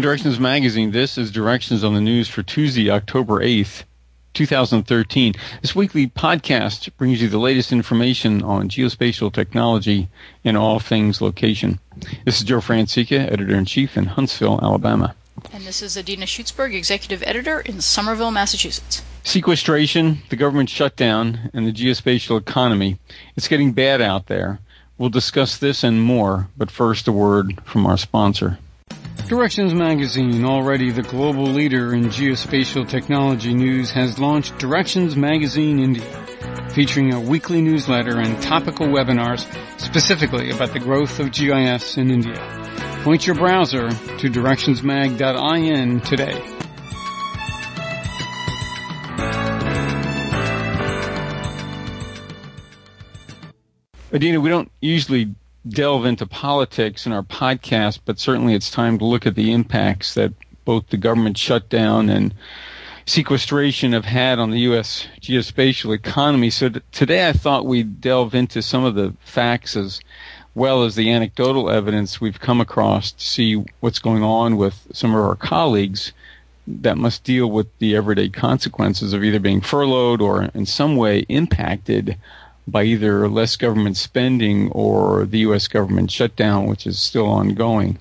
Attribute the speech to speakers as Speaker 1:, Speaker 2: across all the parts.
Speaker 1: Directions Magazine. This is Directions on the News for Tuesday, October 8th, 2013. This weekly podcast brings you the latest information on geospatial technology and all things location. This is Joe Francica, Editor-in-Chief in Huntsville, Alabama.
Speaker 2: And this is Adina Schutzberg, Executive Editor in Somerville, Massachusetts.
Speaker 1: Sequestration, the government shutdown, and the geospatial economy. It's getting bad out there. We'll discuss this and more, but first a word from our sponsor. Directions Magazine, already the global leader in geospatial technology news, has launched Directions Magazine India, featuring a weekly newsletter and topical webinars specifically about the growth of GIS in India. Point your browser to directionsmag.in today. Adina, we don't usually delve into politics in our podcast, but certainly it's time to look at the impacts that both the government shutdown and sequestration have had on the U.S. geospatial economy. So today I thought we'd delve into some of the facts as well as the anecdotal evidence we've come across to see what's going on with some of our colleagues that must deal with the everyday consequences of either being furloughed or in some way impacted by either less government spending or the U.S. government shutdown, which is still ongoing.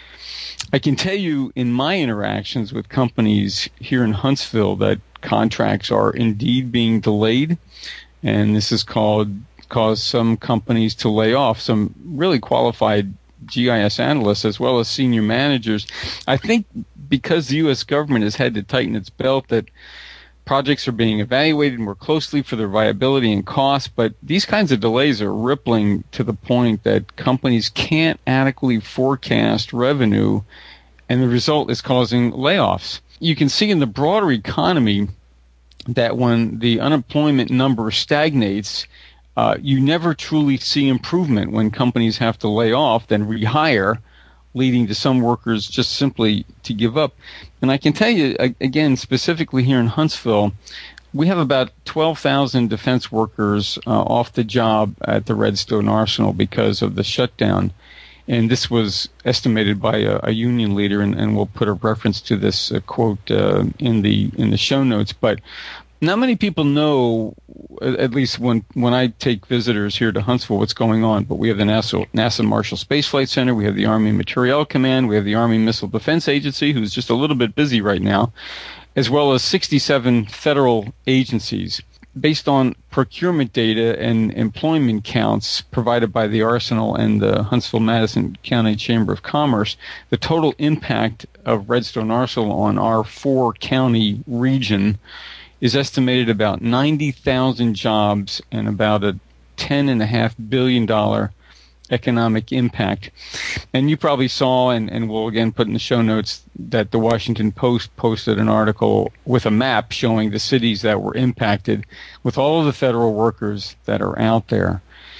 Speaker 1: I can tell you in my interactions with companies here in Huntsville that contracts are indeed being delayed, and this has caused some companies to lay off some really qualified GIS analysts as well as senior managers. I think because the U.S. government has had to tighten its belt that projects are being evaluated more closely for their viability and cost, but these kinds of delays are rippling to the point that companies can't adequately forecast revenue, and the result is causing layoffs. You can see in the broader economy that when the unemployment number stagnates, you never truly see improvement when companies have to lay off, then rehire, leading to some workers just simply to give up. And I can tell you, again, specifically here in Huntsville, we have about 12,000 defense workers off the job at the Redstone Arsenal because of the shutdown. And this was estimated by a union leader, and we'll put a reference to this quote in the show notes. But not many people know, at least when I take visitors here to Huntsville, what's going on. But we have the NASA Marshall Space Flight Center, we have the Army Materiel Command, we have the Army Missile Defense Agency, who's just a little bit busy right now, as well as 67 federal agencies. Based on procurement data and employment counts provided by the Arsenal and the Huntsville-Madison County Chamber of Commerce, the total impact of Redstone Arsenal on our 4-county region is estimated about 90,000 jobs and about a $10.5 billion economic impact. And you probably saw, and we'll again put in the show notes, that the Washington Post posted an article with a map showing the cities that were impacted with all of the federal workers that are out there.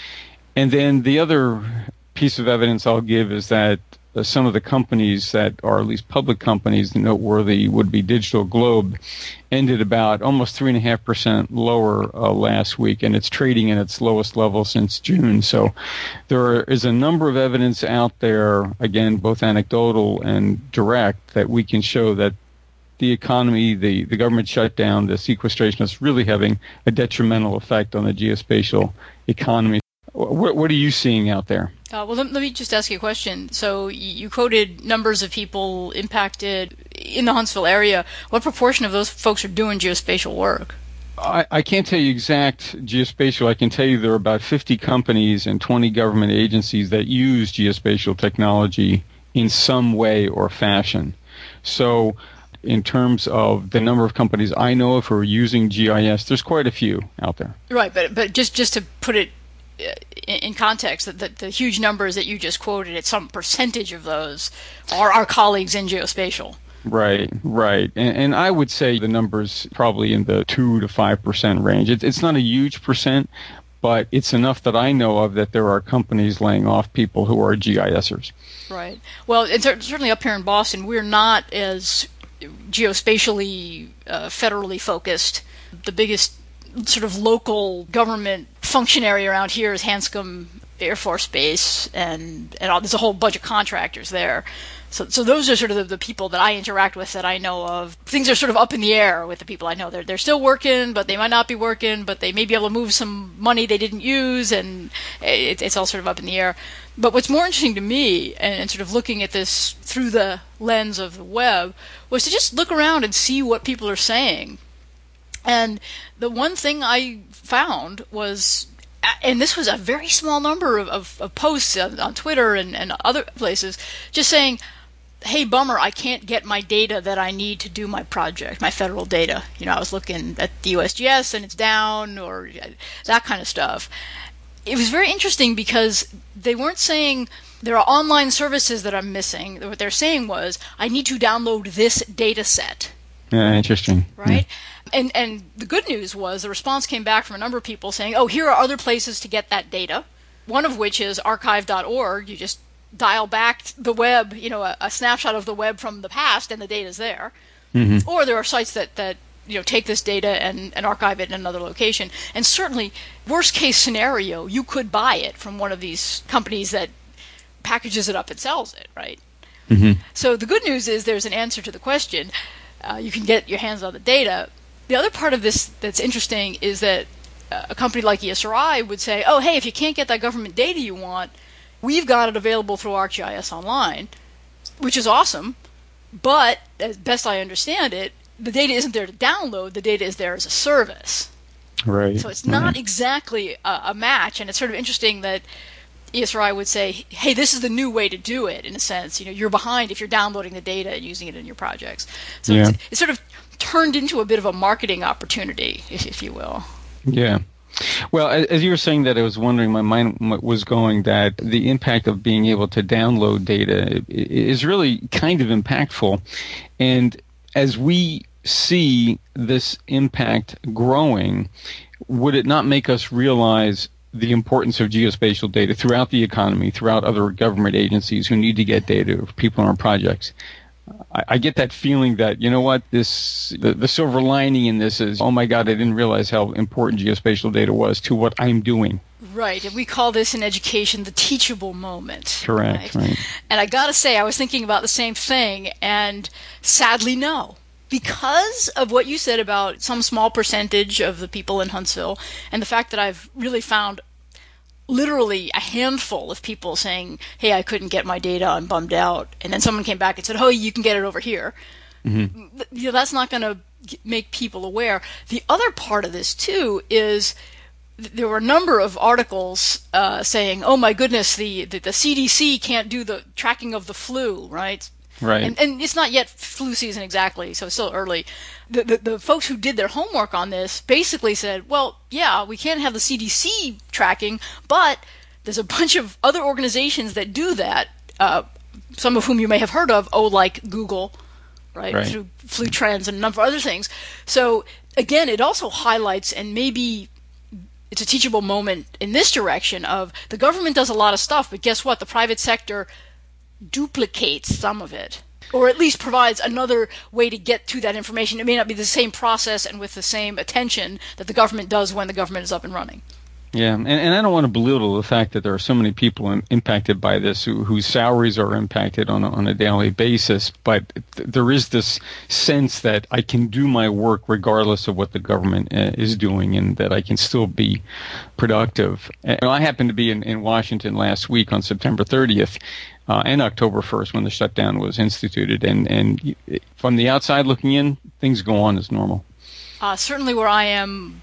Speaker 1: And then the other piece of evidence I'll give is that some of the companies that are at least public companies, noteworthy would be Digital Globe, ended about almost 3.5% lower last week, and it's trading at its lowest level since June. So there is a number of evidence out there, again, both anecdotal and direct, that we can show that the economy, the government shutdown, the sequestration is really having a detrimental effect on the geospatial economy. What are you seeing out there?
Speaker 2: Well, let me just ask you a question. So you quoted numbers of people impacted in the Huntsville area. What proportion of those folks are doing geospatial work?
Speaker 1: I can't tell you exact geospatial. I can tell you there are about 50 companies and 20 government agencies that use geospatial technology in some way or fashion. So in terms of the number of companies I know of who are using GIS, there's quite a few out there.
Speaker 2: Right, but just to put it in context, that the huge numbers that you just quoted, it's some percentage of those are our colleagues in geospatial.
Speaker 1: Right. And I would say the number's probably in the 2 to 5% range. It's not a huge percent, but it's enough that I know of that there are companies laying off people who are GISers.
Speaker 2: Right. Well, and certainly up here in Boston, we're not as geospatially federally focused. The biggest sort of local government functionary around here is Hanscom Air Force Base, and there's a whole bunch of contractors there. So those are sort of the people that I interact with that I know of. Things are sort of up in the air with the people I know. They're still working, but they might not be working, but they may be able to move some money they didn't use, and it's all sort of up in the air. But what's more interesting to me, and sort of looking at this through the lens of the web, was to just look around and see what people are saying. And the one thing I found was, and this was a very small number of posts on Twitter and other places, just saying, hey, bummer, I can't get my data that I need to do my project, my federal data. I was looking at the USGS and it's down, or that kind of stuff. It was very interesting because they weren't saying there are online services that I'm missing. What they're saying was, I need to download this data set.
Speaker 1: Yeah, interesting.
Speaker 2: Right? Yeah. And the good news was the response came back from a number of people saying, oh, here are other places to get that data, one of which is archive.org. You just dial back the web, a snapshot of the web from the past, and the data's there. Mm-hmm. Or there are sites that take this data and archive it in another location. And certainly, worst case scenario, you could buy it from one of these companies that packages it up and sells it, right? Mm-hmm. So the good news is there's an answer to the question. You can get your hands on the data. The other part of this that's interesting is that a company like ESRI would say, oh, hey, if you can't get that government data you want, we've got it available through ArcGIS Online, which is awesome. But, as best I understand it, the data isn't there to download. The data is there as a service.
Speaker 1: Right.
Speaker 2: So it's not exactly a match, and it's sort of interesting that ESRI would say, hey, this is the new way to do it, in a sense. You're behind if you're downloading the data and using it in your projects. So it's sort of turned into a bit of a marketing opportunity, if you will.
Speaker 1: Yeah. Well, as you were saying that, I was wondering, my mind was going that the impact of being able to download data is really kind of impactful. And as we see this impact growing, would it not make us realize the importance of geospatial data throughout the economy, throughout other government agencies who need to get data of people on our projects? I get that feeling that, you know what, the silver lining in this is, oh my God, I didn't realize how important geospatial data was to what I'm doing.
Speaker 2: Right, and we call this in education the teachable moment.
Speaker 1: Correct, right.
Speaker 2: And I got to say, I was thinking about the same thing, and sadly, no. Because of what you said about some small percentage of the people in Huntsville, and the fact that I've really found literally a handful of people saying, hey, I couldn't get my data, I'm bummed out. And then someone came back and said, oh, you can get it over here. Mm-hmm. That's not going to make people aware. The other part of this, too, is there were a number of articles saying, oh, my goodness, the CDC can't do the tracking of the flu, right?
Speaker 1: Right.
Speaker 2: And it's not yet flu season exactly, so it's still early. The folks who did their homework on this basically said, well, yeah, we can't have the CDC tracking, but there's a bunch of other organizations that do that, some of whom you may have heard of, like Google, right? Through Flu Trends and a number of other things. So, again, it also highlights, and maybe it's a teachable moment in this direction of the government does a lot of stuff, but guess what? The private sector duplicates some of it, or at least provides another way to get to that information. It may not be the same process and with the same attention that the government does when the government is up and running.
Speaker 1: Yeah, and I don't want to belittle the fact that there are so many people impacted by this whose salaries are impacted on a daily basis, but there is this sense that I can do my work regardless of what the government is doing, and that I can still be productive. And I happened to be in Washington last week on September 30th, and October 1st when the shutdown was instituted. And from the outside looking in, things go on as normal.
Speaker 2: Certainly where I am,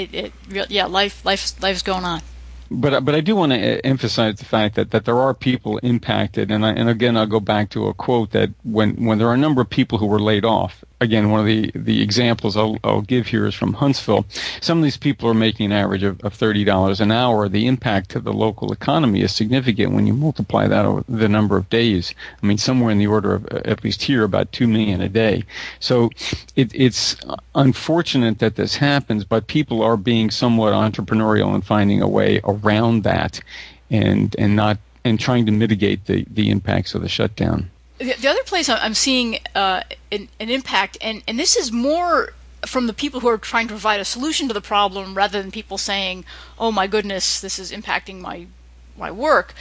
Speaker 2: life's going on.
Speaker 1: But I do want to emphasize the fact that there are people impacted, and again I'll go back to a quote that when there are a number of people who were laid off. Again, one of the examples I'll give here is from Huntsville. Some of these people are making an average of $30 an hour. The impact to the local economy is significant when you multiply that over the number of days. I mean, somewhere in the order of, at least here, about $2 million a day. So it's unfortunate that this happens, but people are being somewhat entrepreneurial and finding a way around that and trying to mitigate the impacts of the shutdown.
Speaker 2: The other place I'm seeing an impact, and this is more from the people who are trying to provide a solution to the problem rather than people saying, oh my goodness, this is impacting my work,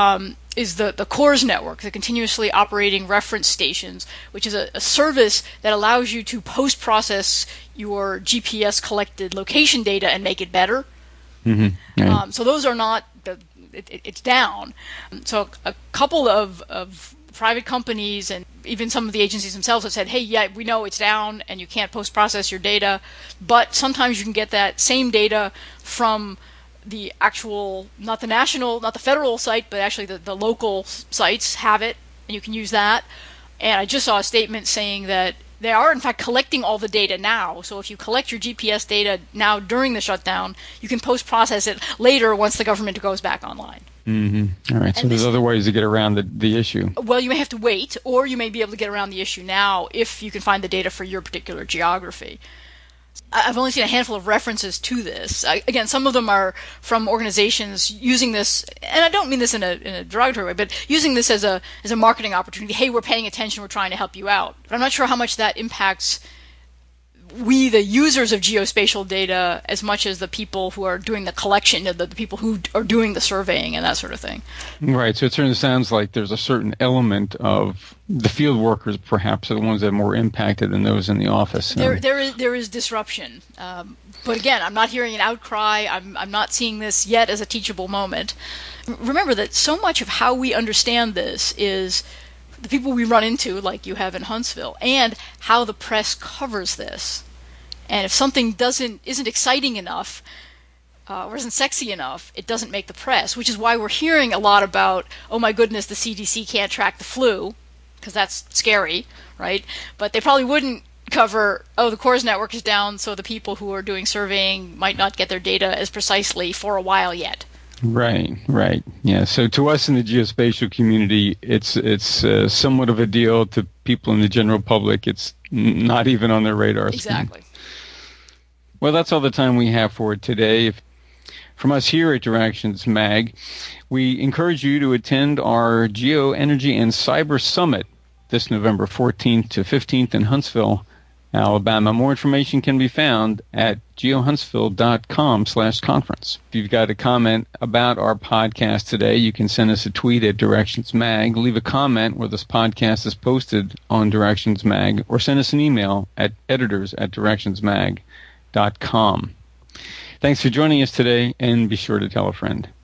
Speaker 2: is the CORS network, the Continuously Operating Reference Stations, which is a service that allows you to post-process your GPS-collected location data and make it better.
Speaker 1: Mm-hmm. Right.
Speaker 2: So those are not, it's down. So a couple of private companies and even some of the agencies themselves have said, hey, yeah, we know it's down and you can't post-process your data, but sometimes you can get that same data from the actual, not the federal site, but actually the local sites have it, and you can use that. And I just saw a statement saying that they are, in fact, collecting all the data now. So if you collect your GPS data now during the shutdown, you can post-process it later once the government goes back online.
Speaker 1: Mm-hmm. All right. So there's other ways to get around the issue.
Speaker 2: Well, you may have to wait, or you may be able to get around the issue now if you can find the data for your particular geography. I've only seen a handful of references to this. Again, some of them are from organizations using this, and I don't mean this in a derogatory way, but using this as a marketing opportunity. Hey, we're paying attention, we're trying to help you out. But I'm not sure how much that impacts we, the users of geospatial data, as much as the people who are doing the collection, the people who are doing the surveying and that sort of thing.
Speaker 1: Right. So it certainly sounds like there's a certain element of the field workers, perhaps, are the ones that are more impacted than those in the office.
Speaker 2: There is disruption. But again, I'm not hearing an outcry. I'm not seeing this yet as a teachable moment. Remember that so much of how we understand this is the people we run into, like you have in Huntsville, and how the press covers this. And if something isn't exciting enough or isn't sexy enough, it doesn't make the press, which is why we're hearing a lot about, oh my goodness, the CDC can't track the flu, because that's scary, right? But they probably wouldn't cover, oh, the CORS network is down, so the people who are doing surveying might not get their data as precisely for a while yet.
Speaker 1: Right. Yeah. So to us in the geospatial community, it's somewhat of a deal. To people in the general public, it's not even on their radar.
Speaker 2: Exactly.
Speaker 1: Well, that's all the time we have for today. From us here at Directions Mag, we encourage you to attend our Geo, Energy, and Cyber Summit this November 14th to 15th in Huntsville, Alabama. More information can be found at geohuntsville.com/conference. If you've got a comment about our podcast today, you can send us a tweet at Directions Mag, leave a comment where this podcast is posted on Directions Mag, or send us an email at editors@directionsmag.com. Thanks for joining us today, and be sure to tell a friend.